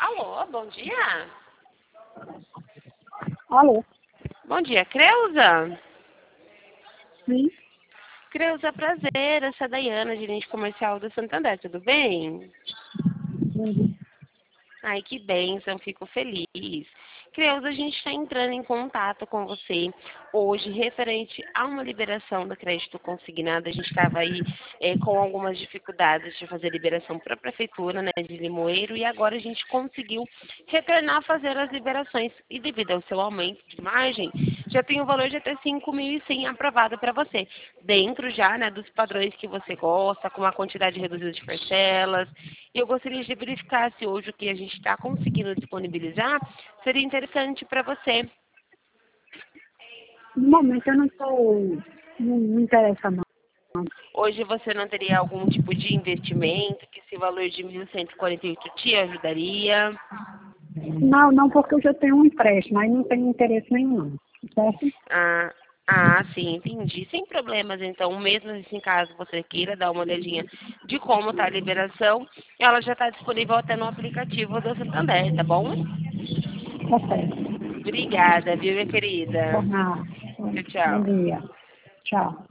Alô, bom dia. Alô? Bom dia, Creuza. Sim? Creuza, prazer. Essa é a Daiana, gerente comercial do Santander, tudo bem? Sim. Ai, que bênção, fico feliz. Creuza, a gente está entrando em contato com você hoje referente a uma liberação do crédito consignado. A gente estava aí com algumas dificuldades de fazer liberação para a prefeitura, né, de Limoeiro, e agora a gente conseguiu retornar a fazer as liberações. E devido ao seu aumento de margem, já tem o valor de até 5.100 aprovado para você, dentro já, né, dos padrões que você gosta, com uma quantidade reduzida de parcelas. E eu gostaria de verificar se hoje o que a gente está conseguindo disponibilizar seria interessante para você. No momento eu não estou. Não me interessa não. Hoje você não teria algum tipo de investimento que esse valor de 1.148 te ajudaria? Não, porque eu já tenho um empréstimo, aí não tenho interesse nenhum, não. Certo? Sim, entendi. Sem problemas, então, mesmo assim, caso você queira dar uma olhadinha de como está a liberação, ela já está disponível até no aplicativo do Santander, tá bom? Tá certo. Obrigada, viu, minha querida? Por nada. Tchau, Bom tchau. dia. Tchau.